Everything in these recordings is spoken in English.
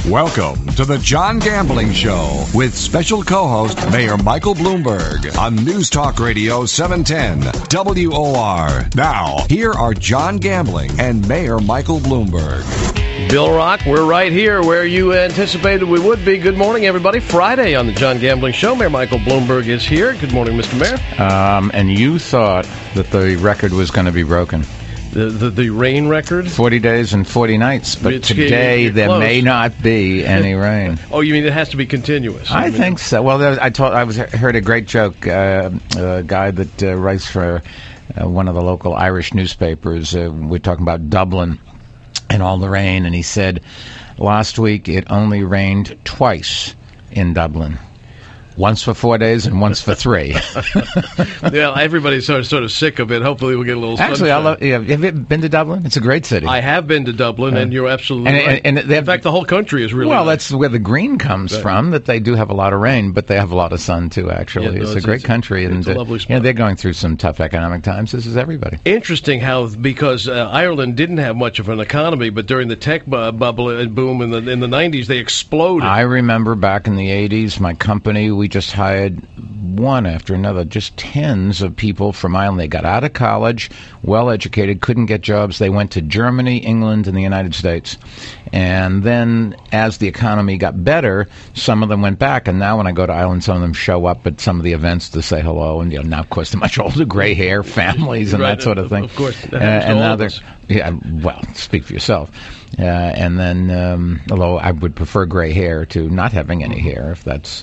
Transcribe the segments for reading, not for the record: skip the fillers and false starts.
Welcome to the John Gambling Show with special co-host Mayor Michael Bloomberg on News Talk Radio 710 WOR. Now, here are John Gambling and Mayor Michael Bloomberg. Bill Rock, we're right here where you anticipated we would be. Good morning, everybody. Friday on the John Gambling Show. Mayor Michael Bloomberg is here. Good morning, Mr. Mayor. And you thought that the record was going to be broken. The rain record? 40 days and 40 nights, but today there may not be any rain. Oh, you mean it has to be continuous? I think so. Well, heard a great joke. A guy that writes for one of the local Irish newspapers. We're talking about Dublin and all the rain, and he said, last week it only rained twice in Dublin. Once for 4 days and once for 3. Yeah, everybody's sort of sick of it. Hopefully we'll get a little sunshine. Actually, have you been to Dublin? It's a great city. I have been to Dublin, and you're absolutely right. And in fact, the whole country is really well, that's where the green comes from, that they do have a lot of rain, but they have a lot of sun, too, actually. Yeah, it's a great country. It's a lovely spot. They're going through some tough economic times. This is everybody. Interesting how, because Ireland didn't have much of an economy, but during the tech bubble and boom in the 90s, they exploded. I remember back in the 80s, my company, we just hired one after another, just tens of people from Ireland. They got out of college, well-educated, couldn't get jobs. They went to Germany, England, and the United States. And then as the economy got better, some of them went back. And now when I go to Ireland, some of them show up at some of the events to say hello. And now, of course, they're much older, gray hair, families, and that sort of thing. Of course. And now they're, well, speak for yourself. And then, although I would prefer gray hair to not having any hair, if that's...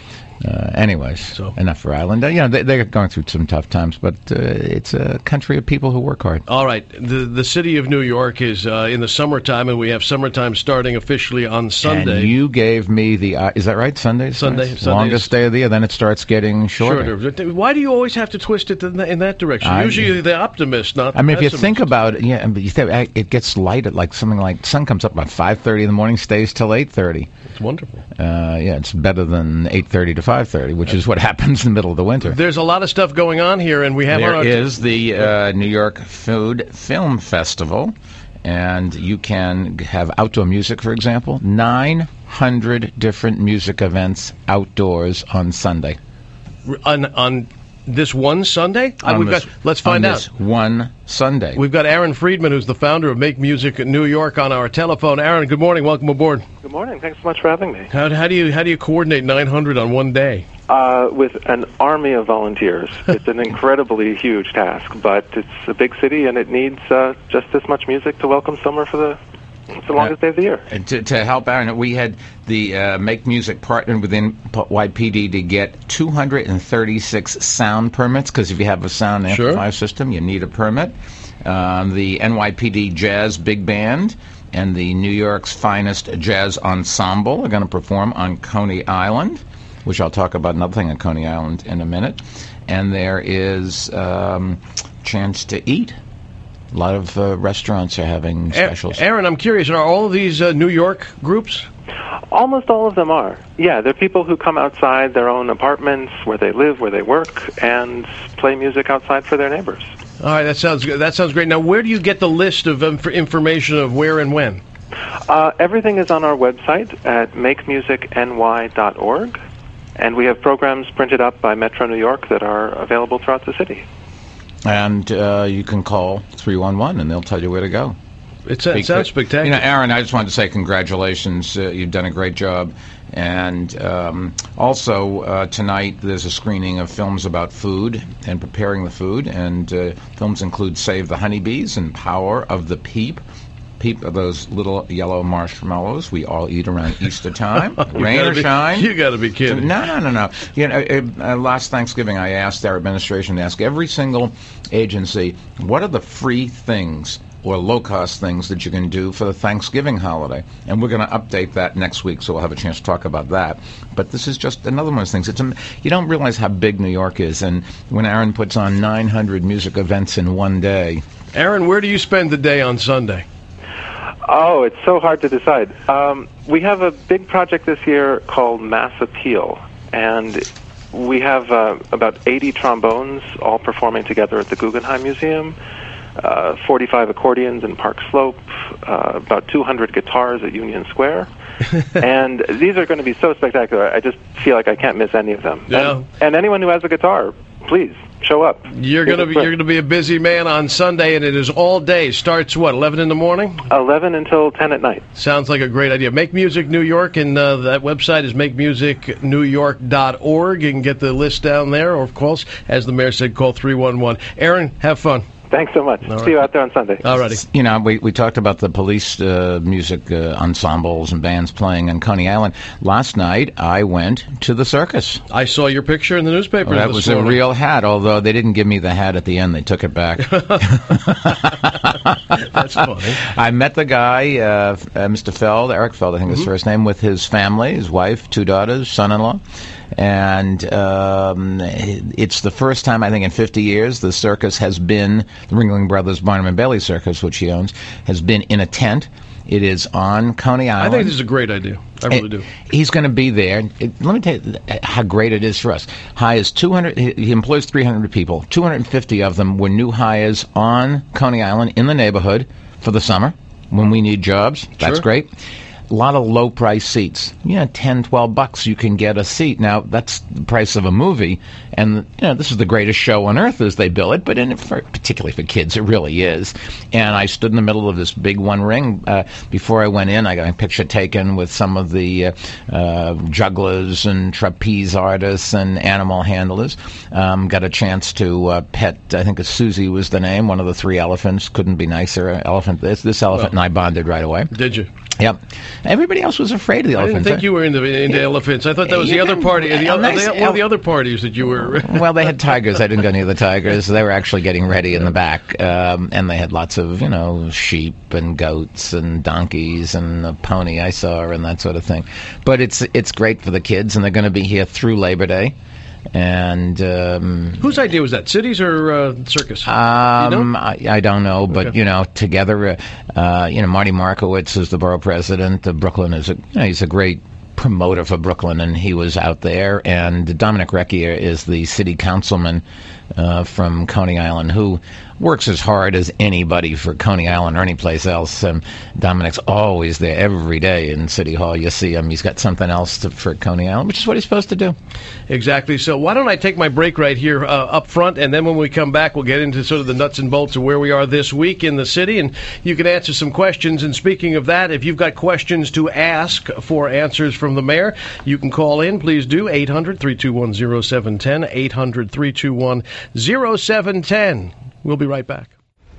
anyways, enough for Ireland. They're going through some tough times, but it's a country of people who work hard. All right. The city of New York is in the summertime, and we have summertime starting officially on Sunday. And you gave me the, is that right? Sunday? Longest day of the year, then it starts getting shorter. Why do you always have to twist it in that direction? Usually the optimist, not the pessimist. If you think about it, it gets light at like something like, sun comes up about 5:30 in the morning, stays till 8:30. It's wonderful. It's better than 8:30 to 5:30, which is what happens in the middle of the winter. There's a lot of stuff going on here, and we have There is the New York Food Film Festival, and you can have outdoor music, for example. 900 different music events outdoors on Sunday. On this one Sunday? Let's find out. This one Sunday. We've got Aaron Friedman, who's the founder of Make Music New York, on our telephone. Aaron, good morning. Welcome aboard. Good morning. Thanks so much for having me. How do you coordinate 900 on one day? With an army of volunteers. It's an incredibly huge task, but it's a big city, and it needs just as much music to welcome summer for the longest day of the year. To help Aaron, we had the Make Music partnered with NYPD to get 236 sound permits, because if you have a sound amplifier system, you need a permit. The NYPD Jazz Big Band and the New York's Finest Jazz Ensemble are going to perform on Coney Island, which I'll talk about another thing on Coney Island in a minute. And there is chance to eat. A lot of restaurants are having specials. Aaron, I'm curious, are all of these New York groups? Almost all of them are. Yeah, they're people who come outside their own apartments, where they live, where they work, and play music outside for their neighbors. All right, that sounds good. That sounds great. Now, where do you get the list of information of where and when? Everything is on our website at makemusicny.org, and we have programs printed up by Metro New York that are available throughout the city. And you can call 311, and they'll tell you where to go. It sounds spectacular. Aaron, I just wanted to say congratulations. You've done a great job. And also, tonight there's a screening of films about food and preparing the food. And films include Save the Honeybees and Power of the Peep. Peep are those little yellow marshmallows we all eat around Easter time. Rain or shine. You got to be kidding. No. Last Thanksgiving I asked our administration to ask every single agency, what are the free things or low-cost things that you can do for the Thanksgiving holiday? And we're going to update that next week, so we'll have a chance to talk about that. But this is just another one of those things. You don't realize how big New York is, and when Aaron puts on 900 music events in one day. Aaron, where do you spend the day on Sunday? Oh, it's so hard to decide. We have a big project this year called Mass Appeal, and we have about 80 trombones all performing together at the Guggenheim Museum. 45 accordions in Park Slope, about 200 guitars at Union Square. And these are going to be so spectacular. I just feel like I can't miss any of them. Yeah. And anyone who has a guitar, please show up. You're going to be a busy man on Sunday, and it is all day. Starts what, 11 in the morning? 11 until 10 at night. Sounds like a great idea. Make Music New York, and that website is makemusicnewyork.org. You can get the list down there, or of course, as the mayor said, call 311. Aaron, have fun. Thanks so much. See you out there on Sunday. All righty. You know, we talked about the police music ensembles and bands playing in Coney Island. Last night, I went to the circus. I saw your picture in the newspaper. That was a real hat, although they didn't give me the hat at the end. They took it back. That's funny. I met the guy, Mr. Feld, Eric Feld, I think his first name, with his family, his wife, 2 daughters, son-in-law. And it's the first time, I think, in 50 years the circus has been, the Ringling Brothers Barnum and Bailey Circus, which he owns, has been in a tent. It is on Coney Island. I think this is a great idea. I really do. He's going to be there. Let me tell you how great it is for us. Hires 200. He employs 300 people. 250 of them were new hires on Coney Island in the neighborhood for the summer when we need jobs. That's Sure. great. A lot of low-price seats. Yeah, $10, $12 you can get a seat. Now, that's the price of a movie, and this is the greatest show on earth as they bill it, but particularly for kids, it really is. And I stood in the middle of this big one ring. Before I went in, I got a picture taken with some of the jugglers and trapeze artists and animal handlers. Got a chance to pet, I think Susie was the name, one of the 3 elephants. Couldn't be nicer. This elephant and I bonded right away. Did you? Yep. Everybody else was afraid of the elephants. I didn't think you were into elephants. I thought that was the other party. One of the other parties that you were... Well, they had tigers. I didn't go near the tigers. They were actually getting ready in the back. And they had lots of, sheep and goats and donkeys and a pony I saw and that sort of thing. But it's great for the kids, and they're going to be here through Labor Day. And whose idea was that? City's or circus? I don't know, but okay. Together, Marty Markowitz is the borough president. Brooklyn is he's a great promoter for Brooklyn, and he was out there. And Dominic Recchia is the city councilman from Coney Island, who works as hard as anybody for Coney Island or any place else. Dominic's always there every day in City Hall. You see him. He's got something else for Coney Island, which is what he's supposed to do. Exactly. So why don't I take my break right here up front, and then when we come back, we'll get into sort of the nuts and bolts of where we are this week in the city, and you can answer some questions. And speaking of that, if you've got questions to ask for answers from the mayor, you can call in. Please do. 800-321-0710, 800-321-0710. We'll be right back.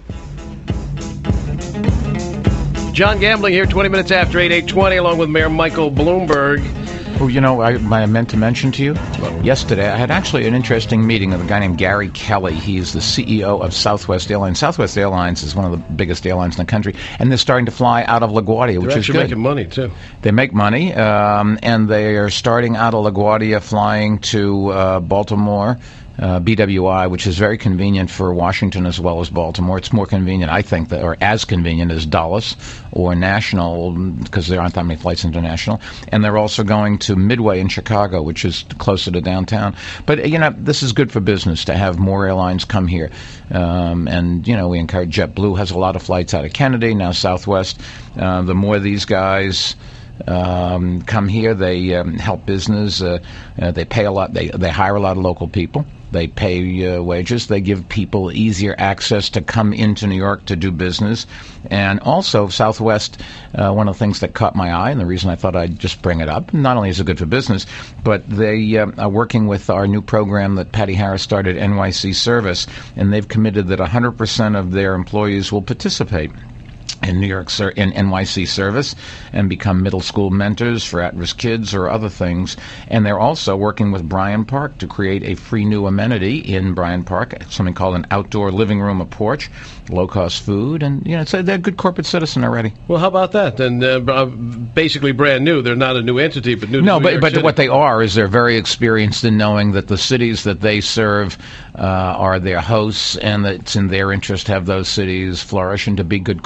John Gambling here, 20 minutes after 8:20, along with Mayor Michael Bloomberg. Oh, I meant to mention to you, yesterday I had actually an interesting meeting with a guy named Gary Kelly. He's the CEO of Southwest Airlines. Southwest Airlines is one of the biggest airlines in the country, and they're starting to fly out of LaGuardia, which is good. They're actually making money, too. They make money, and they are starting out of LaGuardia, flying to Baltimore, BWI, which is very convenient for Washington as well as Baltimore. It's more convenient, I think, or as convenient as Dulles or National, because there aren't that many flights international. And they're also going to Midway in Chicago, which is closer to downtown. But, this is good for business to have more airlines come here. And we encourage JetBlue has a lot of flights out of Kennedy, now Southwest. The more these guys come here, they help business. They pay a lot. They hire a lot of local people. They pay wages. They give people easier access to come into New York to do business. And also, Southwest, one of the things that caught my eye, and the reason I thought I'd just bring it up, not only is it good for business, but they are working with our new program that Patty Harris started, NYC Service, and they've committed that 100% of their employees will participate in NYC Service and become middle school mentors for at-risk kids or other things. And they're also working with Bryant Park to create a free new amenity in Bryant Park, something called an outdoor living room, a porch, low-cost food, and they're a good corporate citizen already. Well, how about that? And basically brand new. They're not a new entity, but new. No, to New but York what they are is they're very experienced in knowing that the cities that they serve are their hosts, and that it's in their interest to have those cities flourish and to be good corporate citizens.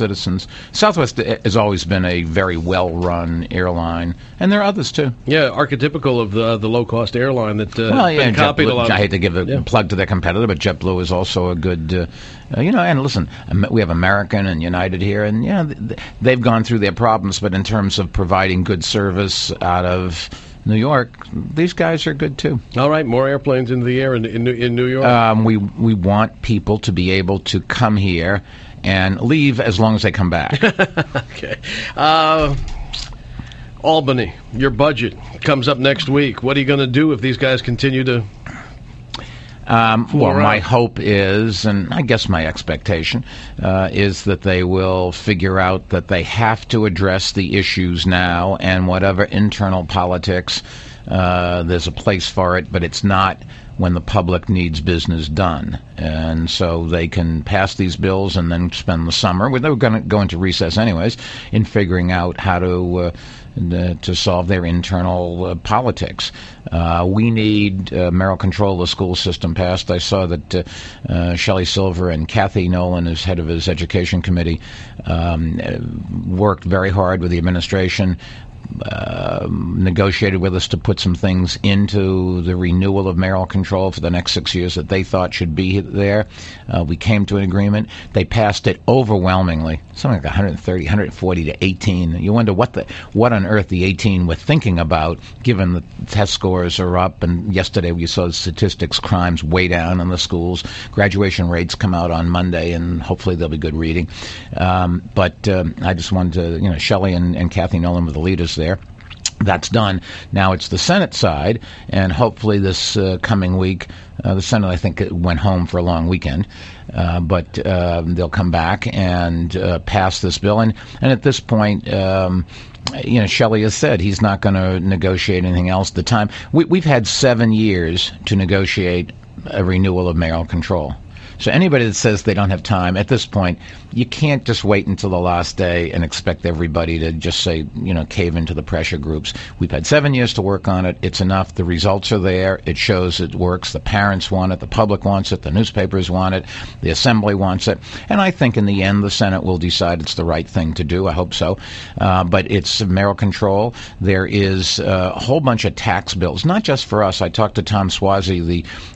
citizens. Southwest has always been a very well-run airline, and there are others too. Yeah, archetypical of the low-cost airline that been copied a lot. I hate to give a plug to their competitor, but JetBlue is also a good, and listen, we have American and United here, and they've gone through their problems, but in terms of providing good service out of New York, these guys are good too. All right, more airplanes into the air in New York. We want people to be able to come here and leave as long as they come back. Okay. Albany, your budget comes up next week. What are you going to do if these guys continue to? My hope is, and I guess my expectation, is that they will figure out that they have to address the issues now, and whatever internal politics, there's a place for it, but it's not when the public needs business done. And so they can pass these bills and then spend the summer, they were going to go into recess anyways, in figuring out how to solve their internal politics. We need mayoral control of the school system passed. I saw that Shelley Silver and Kathy Nolan, as head of his education committee, worked very hard with the administration, negotiated with us to put some things into the renewal of mayoral control for the next 6 years that they thought should be there. We came to an agreement. They passed it overwhelmingly, something like 130, 140 to 18. You wonder what on earth the 18 were thinking about, given the test scores are up, and yesterday we saw the statistics, crimes way down in the schools. Graduation rates come out on Monday, and hopefully there'll be good reading. But I just wanted to, Shelley and Kathy Nolan were the leaders there. That's done. Now it's the Senate side, and hopefully this coming week, the Senate, I think, went home for a long weekend, but they'll come back and pass this bill. And at this point, Shelley has said he's not going to negotiate anything else at the time. We've had 7 years to negotiate a renewal of mayoral control. So anybody that says they don't have time, at this point, you can't just wait until the last day and expect everybody to just say, cave into the pressure groups. We've had 7 years to work on it. It's enough. The results are there. It shows it works. The parents want it. The public wants it. The newspapers want it. The Assembly wants it. And I think in the end, the Senate will decide it's the right thing to do. I hope so. But it's mayoral control. There is a whole bunch of tax bills, not just for us. I talked to Tom Suozzi,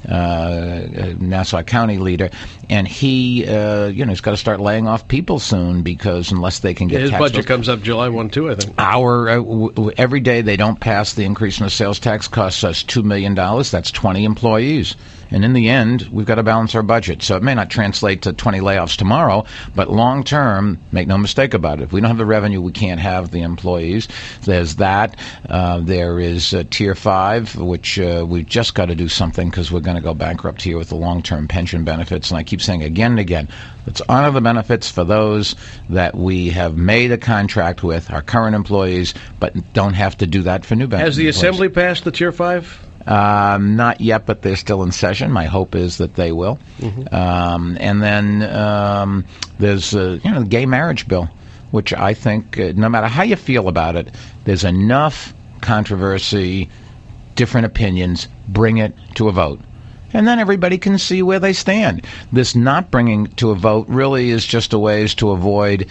the Nassau County leader, and he, he's got to start laying off people soon, because unless they can get his tax budget bills, comes up July 1, too, I think. Every day they don't pass the increase in the sales tax costs us $2 million. That's 20 employees. And in the end, we've got to balance our budget. So it may not translate to 20 layoffs tomorrow, but long term, make no mistake about it, if we don't have the revenue, we can't have the employees. There's that. There is Tier 5, which we've just got to do something, because we're going to go bankrupt here with the long-term pension benefits. And I keep saying again and again, let's honor the benefits for those that we have made a contract with, our current employees, but don't have to do that for new benefits. Has the Assembly passed the Tier 5? Not yet, but they're still in session. My hope is that they will. Mm-hmm. And then there's the gay marriage bill, which I think, no matter how you feel about it, there's enough controversy, different opinions, bring it to a vote. And then everybody can see where they stand. This not bringing to a vote really is just a ways to avoid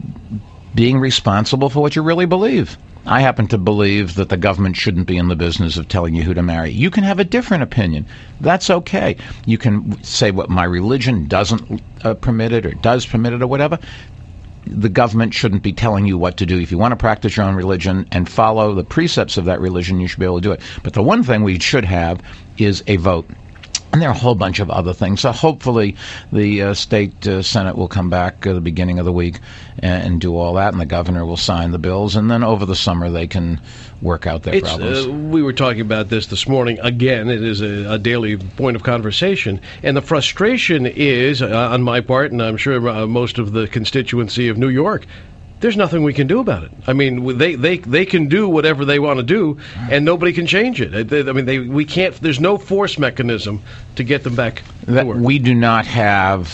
being responsible for what you really believe. I happen to believe that the government shouldn't be in the business of telling you who to marry. You can have a different opinion. That's okay. You can say what my religion doesn't permit it or does permit it or whatever. The government shouldn't be telling you what to do. If you want to practice your own religion and follow the precepts of that religion, you should be able to do it. But the one thing we should have is a vote. And there are a whole bunch of other things. So hopefully the state Senate will come back at the beginning of the week and do all that, and the governor will sign the bills, and then over the summer they can work out their problems. We were talking about this morning. Again, it is a daily point of conversation, and the frustration is, on my part, and I'm sure most of the constituency of New York, there's nothing we can do about it. I mean, they can do whatever they want to do, and nobody can change it. We can't. There's no force mechanism to get them back to work. We do not have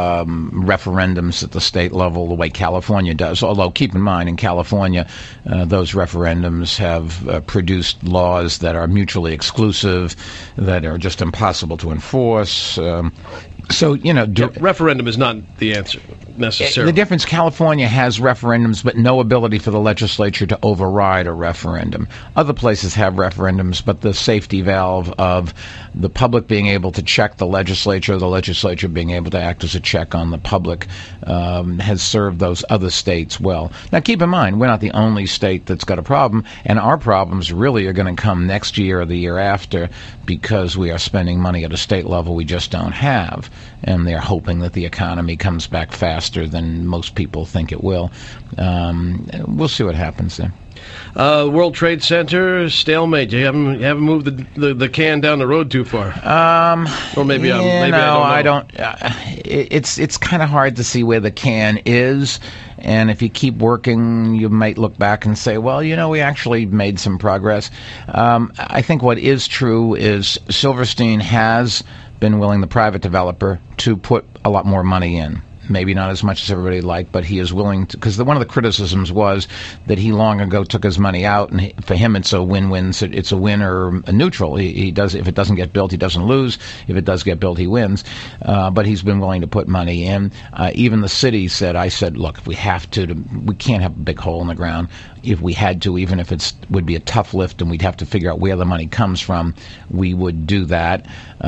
referendums at the state level the way California does. Although, keep in mind, in California, those referendums have produced laws that are mutually exclusive, that are just impossible to enforce. Referendum is not the answer. necessarily. The difference, California has referendums, but no ability for the legislature to override a referendum. Other places have referendums, but the safety valve of the public being able to check the legislature being able to act as a check on the public has served those other states well. Now, keep in mind, we're not the only state that's got a problem, and our problems really are going to come next year or the year after because we are spending money at a state level we just don't have, and they're hoping that the economy comes back faster than most people think it will. We'll see what happens there. World Trade Center stalemate. You haven't moved the can down the road too far. Or maybe I don't know. It's kind of hard to see where the can is, and if you keep working, you might look back and say, well, we actually made some progress. I think what is true is Silverstein has been willing, the private developer, to put a lot more money in. Maybe not as much as everybody liked, but he is willing to, because one of the criticisms was that he long ago took his money out, and for him it's a win-win. It's a win or a neutral. He does, if it doesn't get built, he doesn't lose. If it does get built, he wins. But he's been willing to put money in. Even the city said, look, if we have to, we can't have a big hole in the ground. If we had to, even if it would be a tough lift and we'd have to figure out where the money comes from, we would do that.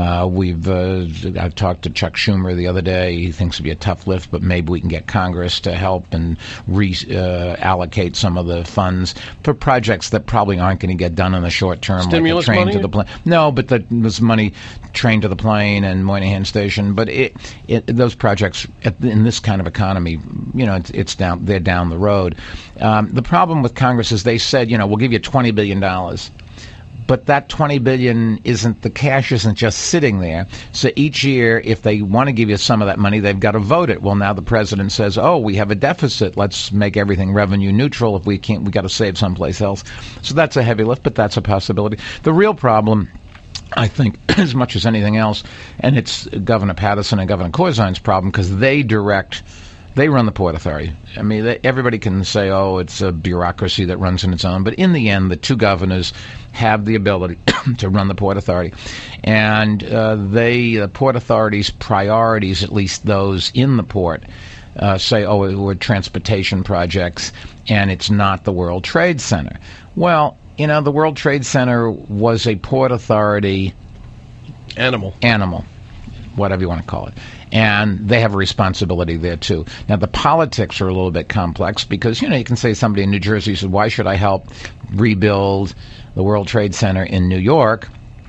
I've talked to Chuck Schumer the other day. He thinks it'd be a tough lift, but maybe we can get Congress to help and allocate some of the funds for projects that probably aren't going to get done in the short term. Stimulus like the train money? To the plane. No, but there's money, train to the plane and Moynihan Station. But those projects in this kind of economy, it's down. They're down the road. The problem with Congress is they said, we'll give you $20 billion. But that $20 billion the cash isn't just sitting there. So each year, if they want to give you some of that money, they've got to vote it. Well, now the president says, we have a deficit. Let's make everything revenue neutral. If we can't, we got to save someplace else. So that's a heavy lift, but that's a possibility. The real problem, I think, as much as anything else, and it's Governor Patterson and Governor Corzine's problem, because they run the Port Authority. I mean, everybody can say, it's a bureaucracy that runs on its own. But in the end, the two governors have the ability to run the Port Authority. And the Port Authority's priorities, at least those in the port, say, we're transportation projects, and it's not the World Trade Center. Well, the World Trade Center was a Port Authority animal, whatever you want to call it. And they have a responsibility there, too. Now, the politics are a little bit complex because, you can say somebody in New Jersey said, why should I help rebuild the World Trade Center in New York?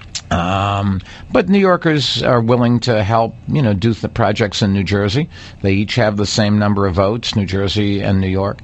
But New Yorkers are willing to help, do the projects in New Jersey. They each have the same number of votes, New Jersey and New York.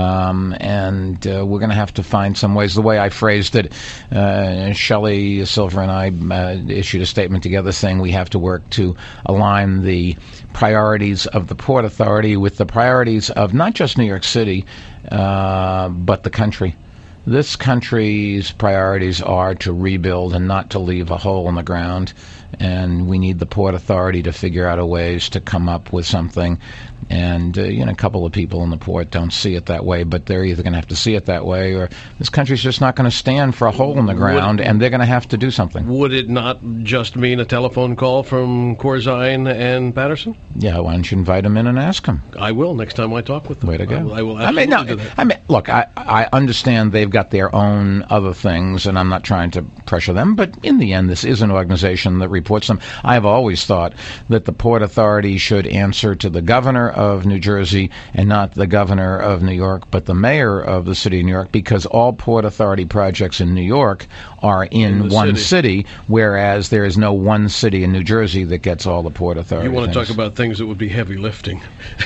And we're going to have to find some ways. The way I phrased it, Shelley Silver and I issued a statement together saying we have to work to align the priorities of the Port Authority with the priorities of not just New York City, but the country. This country's priorities are to rebuild and not to leave a hole in the ground, and we need the Port Authority to figure out a ways to come up with something. And, a couple of people in the port don't see it that way, but they're either going to have to see it that way or this country's just not going to stand for a hole in the ground, and they're going to have to do something. Would it not just mean a telephone call from Corzine and Patterson? Yeah, why don't you invite them in and ask them? I will next time I talk with them. Way to go. I will absolutely do that. Look, I understand they've got their own other things, and I'm not trying to pressure them, but in the end, this is an organization that reports them. I've always thought that the Port Authority should answer to the governor of New Jersey and not the governor of New York, but the mayor of the city of New York, because all Port Authority projects in New York are in one city, whereas there is no one city in New Jersey that gets all the Port Authority. You want to talk about things that would be heavy lifting?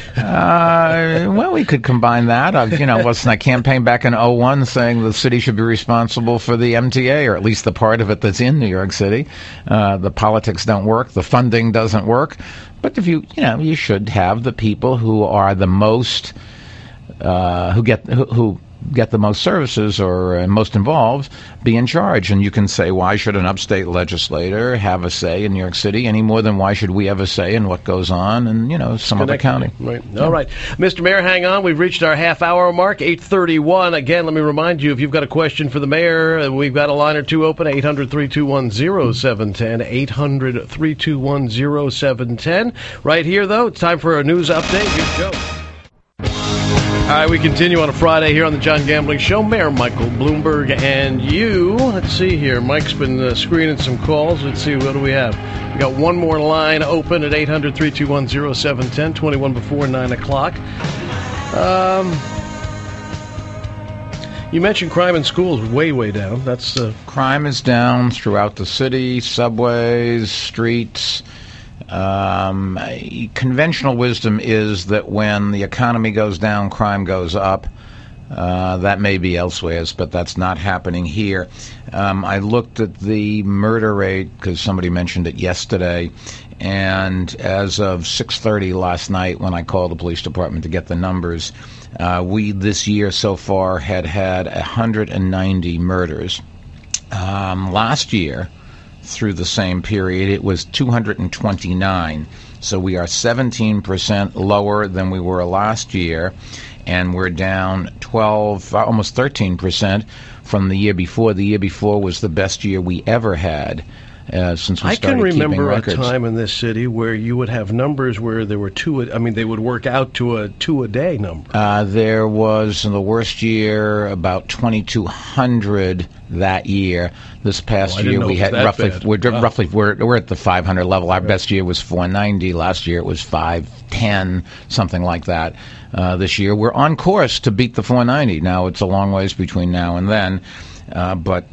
Well, we could combine that. Wasn't I campaigned back in 2001 saying the city should be responsible for the MTA, or at least the part of it that's in New York City. The politics don't work. The funding doesn't work. But if you should have the people who are the most, who get the most services or most involved be in charge. And you can say, why should an upstate legislator have a say in New York City any more than why should we have a say in what goes on in, some other county? Right. Yeah. All right. Mr. Mayor, hang on. We've reached our half-hour mark, 8:31. Again, let me remind you, if you've got a question for the mayor, we've got a line or two open, 800-321-0710, 800-321-0710. Right here, though, it's time for a news update. Here we go. All right, we continue on a Friday here on the John Gambling Show. Mayor Michael Bloomberg and you. Let's see here. Mike's been screening some calls. Let's see, what do we have? We got one more line open at 800-321-0710, 21 before 9 o'clock. You mentioned crime in schools way, way down. That's crime is down throughout the city, subways, streets. Conventional wisdom is that when the economy goes down, crime goes up. That may be elsewhere, but that's not happening here. I looked at the murder rate because somebody mentioned it yesterday, and as of 6:30 last night when I called the police department to get the numbers, we this year so far had 190 murders. Last year, through the same period, it was 229. So we are 17% lower than we were last year, and we're down 12, almost 13% from the year before. The year before was the best year we ever had since we started keeping records. I can remember a time in this city where you would have numbers where there were they would work out to a two-a-day number. There was, in the worst year, about 2,200 that year. This past year we had roughly we're at the 500 level. Our best year was 490. Last year it was 510, something like that. This year we're on course to beat the 490. Now it's a long ways between now and then, but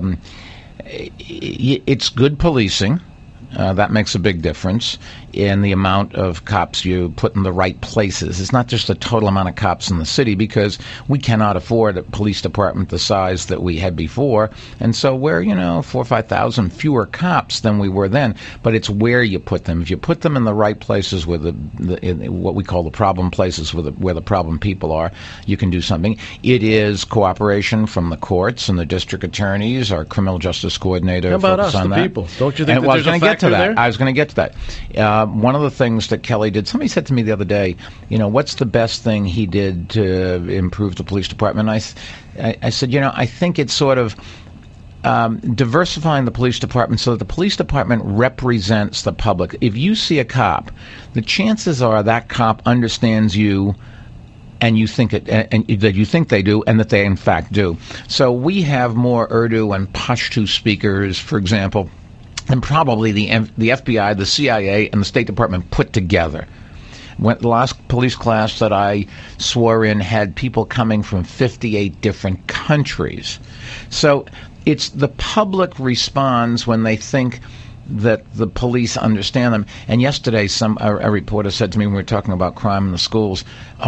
it's good policing. That makes a big difference in the amount of cops you put in the right places. It's not just the total amount of cops in the city, because we cannot afford a police department the size that we had before. And so we're, 4,000 or 5,000 fewer cops than we were then. But it's where you put them. If you put them in the right places, where what we call the problem places, where the problem people are, you can do something. It is cooperation from the courts and the district attorneys, our criminal justice coordinator. How about us, the people? Don't you think that there's a factor there? I was going to get to that. One of the things that Kelly did, somebody said to me the other day, what's the best thing he did to improve the police department? I said, I think it's sort of diversifying the police department so that the police department represents the public. If you see a cop, the chances are that cop understands you, and you think and that you think they do, and that they in fact do. So we have more Urdu and Pashto speakers, for example, than probably the FBI, the CIA, and the State Department put together. The last police class that I swore in had people coming from 58 different countries. So it's the public responds when they think that the police understand them. And yesterday, a reporter said to me when we were talking about crime in the schools,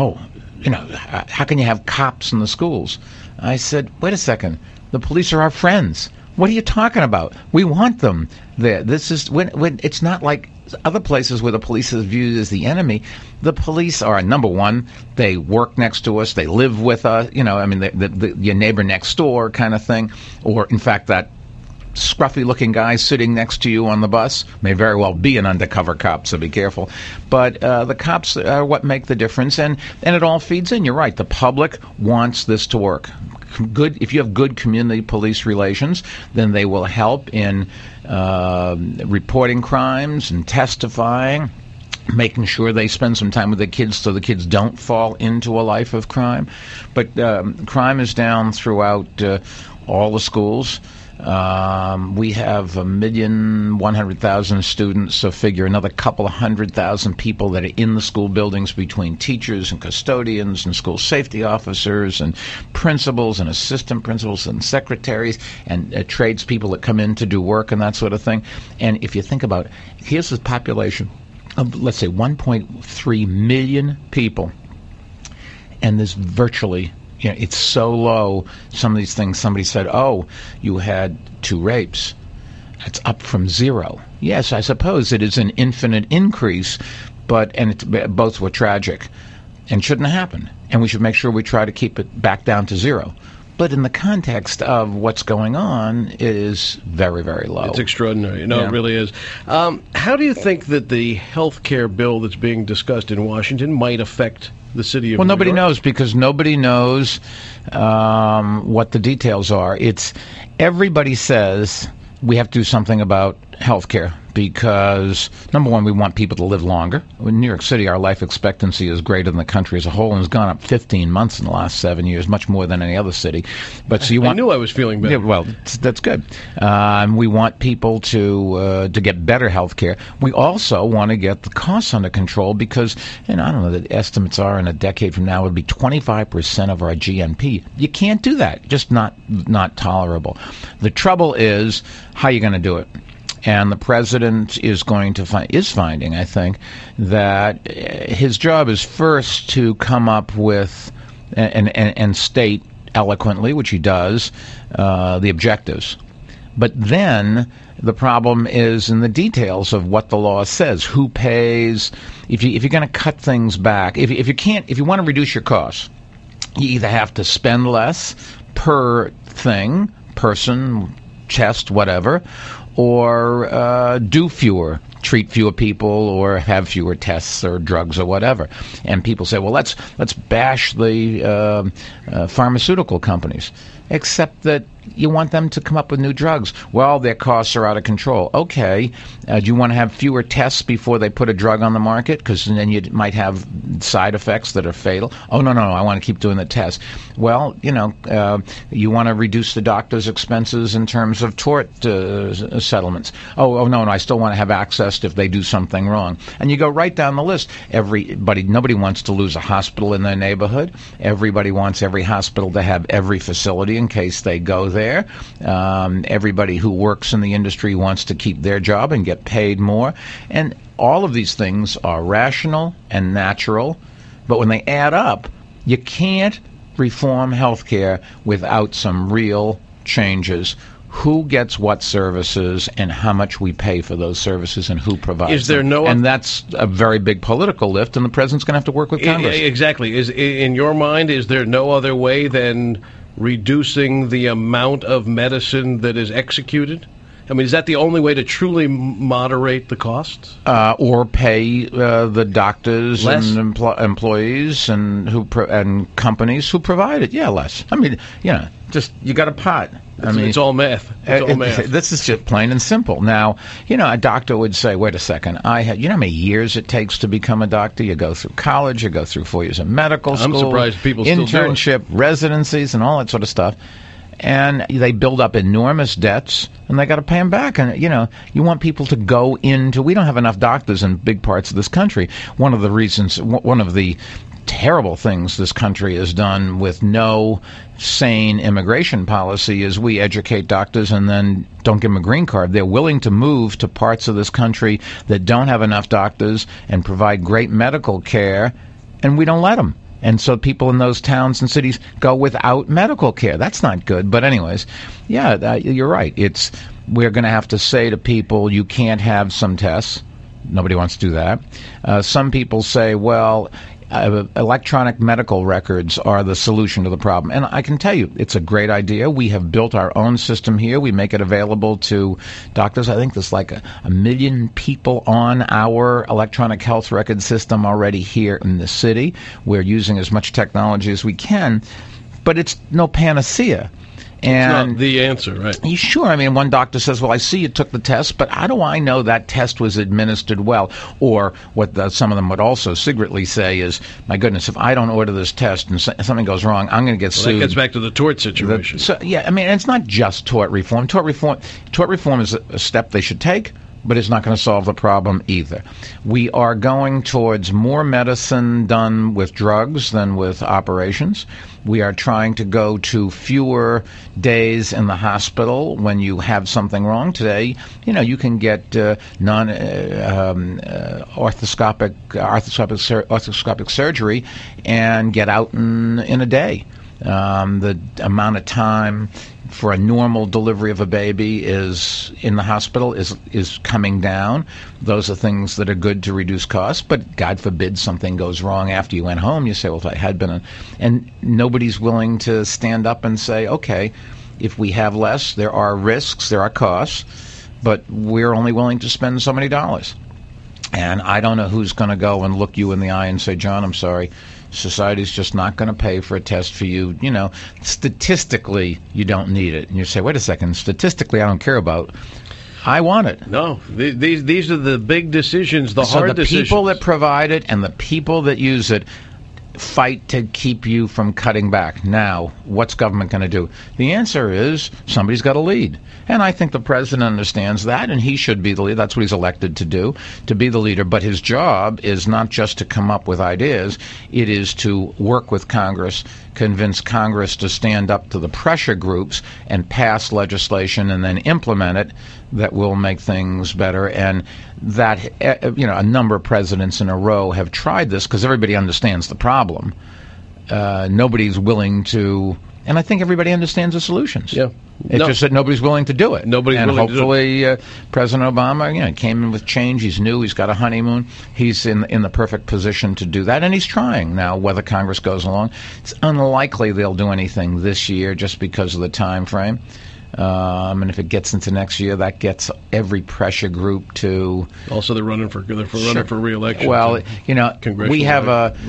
how can you have cops in the schools? I said, wait a second, the police are our friends. What are you talking about? We want them there. This is when it's not like other places where the police is viewed as the enemy. The police are, number one, they work next to us, they live with us, your neighbor next door kind of thing. Or, in fact, that scruffy-looking guy sitting next to you on the bus may very well be an undercover cop, so be careful. But the cops are what make the difference, and it all feeds in. You're right. The public wants this to work. If you have good community police relations, then they will help in reporting crimes and testifying, making sure they spend some time with the kids so the kids don't fall into a life of crime. But crime is down throughout all the schools. We have 1,100,000 students, so figure another couple of 100,000 people that are in the school buildings between teachers and custodians and school safety officers and principals and assistant principals and secretaries and tradespeople that come in to do work and that sort of thing. And if you think about it, here's the population of, let's say, 1.3 million people, and there's virtually... it's so low. Some of these things, somebody said, you had 2 rapes. That's up from 0. Yes, I suppose it is an infinite increase, but both were tragic and shouldn't happen. and we should make sure we try to keep it back down to zero. But in the context of what's going on, it is very, very low. It's extraordinary. No, it really is. How do you think that the health care bill that's being discussed in Washington might affect the city of New York? Well, nobody knows, because nobody knows what the details are. Everybody says we have to do something about health care because, number one, we want people to live longer. In New York City, our life expectancy is greater than the country as a whole and has gone up 15 months in the last 7 years, much more than any other city. But so I knew I was feeling better. Yeah, well, that's good. We want people to get better health care. We also want to get the costs under control because, I don't know, the estimates are in a decade from now it would be 25% of our GNP. You can't do that. Just not tolerable. The trouble is how you're going to do it. And the president is finding, I think, that his job is first to come up with and state eloquently, which he does, the objectives. But then the problem is in the details of what the law says, who pays. If you're going to cut things back, if you want to reduce your costs, you either have to spend less per thing, person, test, whatever, or do fewer, treat fewer people, or have fewer tests or drugs or whatever. And people say, well, let's bash the pharmaceutical companies, except that you want them to come up with new drugs. Well, their costs are out of control. Okay, do you want to have fewer tests before they put a drug on the market? Because then you might have side effects that are fatal. Oh, no, I want to keep doing the tests. Well, you want to reduce the doctor's expenses in terms of tort settlements. Oh, no, I still want to have access if they do something wrong. And you go right down the list. Nobody wants to lose a hospital in their neighborhood. Everybody wants every hospital to have every facility in case they go there. Everybody who works in the industry wants to keep their job and get paid more. And all of these things are rational and natural, but when they add up, you can't reform healthcare without some real changes. Who gets what services and how much we pay for those services and who provides them. And that's a very big political lift, and the president's going to have to work with Congress. Exactly. In your mind, is there no other way than reducing the amount of medicine that is executed? I mean, is that the only way to truly moderate the costs? Or pay the doctors less? And employees and companies who provide it? Yeah, less. I mean, just you got a pot. It's all math. This is just plain and simple. Now, a doctor would say, wait a second, you know how many years it takes to become a doctor? You go through college, you go through 4 years of medical school. I'm surprised people still do it. Internship, residencies, and all that sort of stuff. And they build up enormous debts, and they got to pay them back. And, you want people to go into... We don't have enough doctors in big parts of this country. One of the terrible things this country has done with no sane immigration policy is we educate doctors and then don't give them a green card. They're willing to move to parts of this country that don't have enough doctors and provide great medical care, and we don't let them. And so people in those towns and cities go without medical care. That's not good. But anyways, you're right. We're going to have to say to people, you can't have some tests. Nobody wants to do that. Some people say, well, electronic medical records are the solution to the problem. And I can tell you, it's a great idea. We have built our own system here. We make it available to doctors. I think there's like a million people on our electronic health record system already here in the city. We're using as much technology as we can, but it's no panacea. And it's not the answer, right? Sure. I mean, one doctor says, well, I see you took the test, but how do I know that test was administered well? Or what some of them would also secretly say is, my goodness, if I don't order this test and something goes wrong, I'm going to get sued. That gets back to the tort situation. It's not just tort reform. Tort reform is a step they should take, but it's not going to solve the problem either. We are going towards more medicine done with drugs than with operations. We are trying to go to fewer days in the hospital when you have something wrong. Today, you can get arthroscopic surgery and get out in a day. The amount of time for a normal delivery of a baby is in the hospital is coming down. Those are things that are good to reduce costs, but God forbid something goes wrong after you went home. You say, well, if I had been and nobody's willing to stand up and say, okay, if we have less, there are risks, there are costs, but we're only willing to spend so many dollars. And I don't know who's going to go and look you in the eye and say, John, I'm sorry, society's just not going to pay for a test for you. You know, statistically, you don't need it. And you say, wait a second, statistically, I don't care about. I want it. No, these are the big decisions, the hard decisions. So the people that provide it and the people that use it fight to keep you from cutting back. Now, what's government going to do? The answer is somebody's got to lead. And I think the president understands that, and he should be the leader. That's what he's elected to do, to be the leader. But his job is not just to come up with ideas. It is to work with Congress, convince Congress to stand up to the pressure groups and pass legislation and then implement it that will make things better. And that, a number of presidents in a row have tried this because everybody understands the problem. Nobody's willing to, and I think everybody understands the solutions. Yeah. It's just that nobody's willing to do it. And hopefully President Obama, came in with change. He's new. He's got a honeymoon. He's in the perfect position to do that, and he's trying. Now, whether Congress goes along, it's unlikely they'll do anything this year just because of the time frame. And if it gets into next year, that gets every pressure group to. Also, they're running for re-election. Well, we have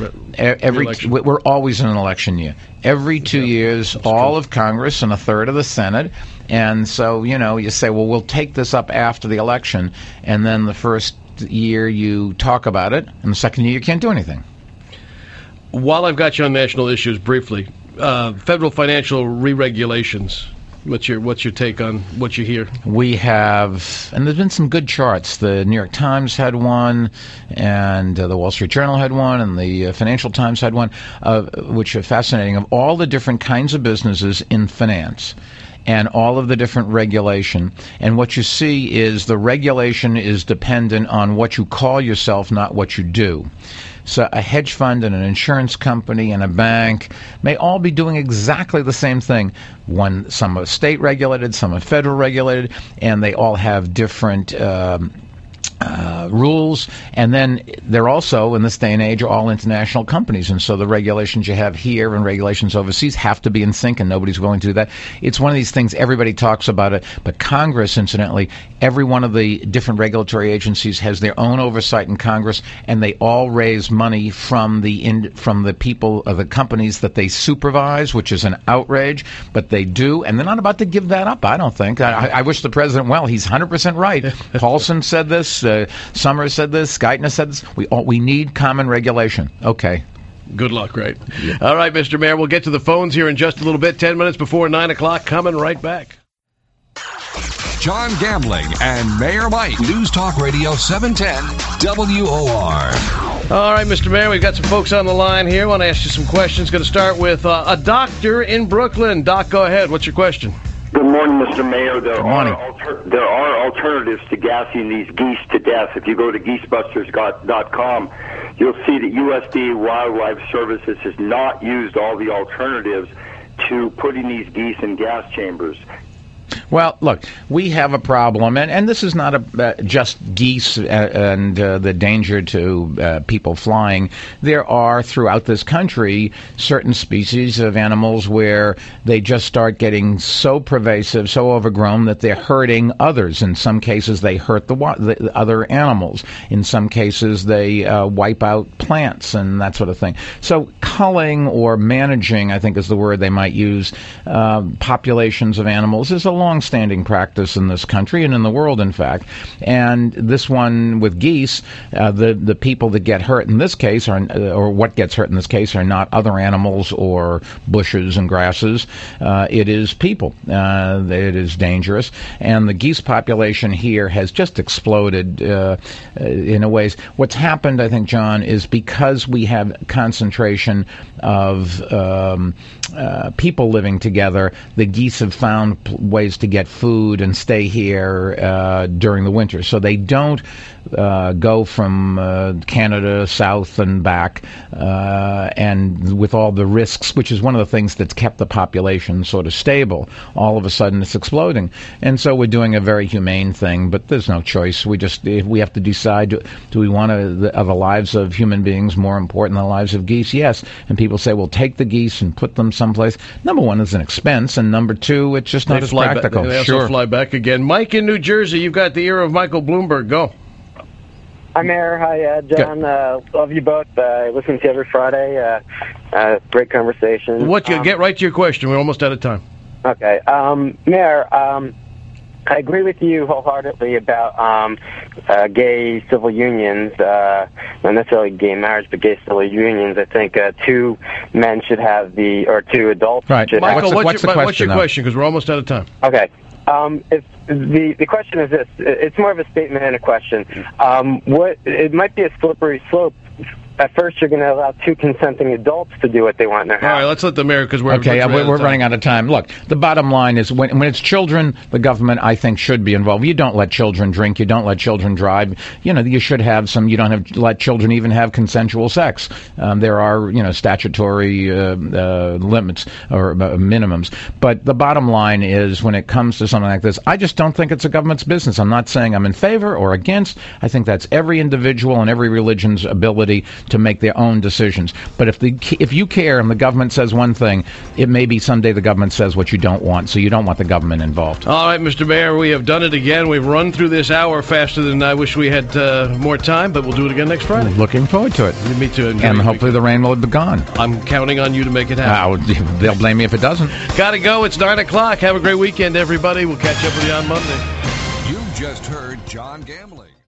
we're always in an election year. Every 2 years, all of Congress and a third of the Senate, and so you say, well, we'll take this up after the election, and then the first year you talk about it, and the second year you can't do anything. While I've got you on national issues, briefly, federal financial re-regulations. What's your take on what you hear? We have, and there's been some good charts. The New York Times had one, and the Wall Street Journal had one, and the Financial Times had one, which are fascinating, of all the different kinds of businesses in finance and all of the different regulation. And what you see is the regulation is dependent on what you call yourself, not what you do. So a hedge fund and an insurance company and a bank may all be doing exactly the same thing. Some are state regulated, some are federal regulated, and they all have different rules. And then they're also, in this day and age, all international companies. And so the regulations you have here and regulations overseas have to be in sync, and nobody's willing to do that. It's one of these things, everybody talks about it, but Congress, incidentally, every one of the different regulatory agencies has their own oversight in Congress, and they all raise money from the people of the companies that they supervise, which is an outrage, but they do, and they're not about to give that up, I don't think. I wish the president well. He's 100% right. Paulson said this. Summers said this. Geithner said this. We need common regulation. Okay. Good luck, right? Yeah. All right, Mr. Mayor, we'll get to the phones here in just a little bit. 10 minutes before 9 o'clock. Coming right back. John Gambling and Mayor Mike. News Talk Radio 710 WOR. All right, Mr. Mayor, we've got some folks on the line here. I want to ask you some questions. Going to start with a doctor in Brooklyn. Doc, go ahead. What's your question? Good morning, Mr. Mayor. There are alternatives to gassing these geese to death. If you go to geesebusters.com, you'll see that USDA Wildlife Services has not used all the alternatives to putting these geese in gas chambers. Well, look, we have a problem, and this is not just geese and the danger to people flying. There are, throughout this country, certain species of animals where they just start getting so pervasive, so overgrown, that they're hurting others. In some cases, they hurt the other animals. In some cases, they wipe out plants and that sort of thing. So culling or managing, I think is the word they might use, populations of animals is a long-standing practice in this country and in the world, in fact. And this one with geese, the people that get hurt in this case, or what gets hurt in this case, are not other animals or bushes and grasses. It is people. It is dangerous. And the geese population here has just exploded in a ways. What's happened, I think, John, is because we have concentration of people living together, the geese have found ways to get food and stay here during the winter. So they don't go from Canada south and back, and with all the risks, which is one of the things that's kept the population sort of stable. All of a sudden it's exploding. And so we're doing a very humane thing, but there's no choice. We have to decide, do we want are the lives of human beings more important than the lives of geese? Yes. And people say, well, take the geese and put them someplace. Number one, it's an expense, and number two, it's just not as practical. They also fly back again. Mike in New Jersey, you've got the ear of Michael Bloomberg. Go. Hi, Mayor. Hi, John. Love you both. I listen to you every Friday. Great conversation. Get right to your question. We're almost out of time. Okay. Mayor, I agree with you wholeheartedly about gay civil unions, not necessarily gay marriage, but gay civil unions. I think two men should have or two adults. Right. Should Michael, what's your question? Because we're almost out of time. Okay. The question is this. It's more of a statement and a question. It might be a slippery slope. At first, you're going to allow two consenting adults to do what they want in their house. All right, let's let the mayor, because we're running out of time. Look, the bottom line is when it's children, the government, I think, should be involved. You don't let children drink. You don't let children drive. You should have some. You don't have to let children even have consensual sex. There are, statutory limits or minimums. But the bottom line is, when it comes to something like this, I just don't think it's a government's business. I'm not saying I'm in favor or against. I think that's every individual and every religion's ability to make their own decisions. But if you care and the government says one thing, it may be someday the government says what you don't want, so you don't want the government involved. All right, Mr. Mayor, we have done it again. We've run through this hour faster than I wish we had more time, but we'll do it again next Friday. Looking forward to it. Me too. And hopefully the rain will be gone. I'm counting on you to make it happen. They'll blame me if it doesn't. Gotta go. It's 9 o'clock. Have a great weekend, everybody. We'll catch up with you on Monday. You just heard John Gambling.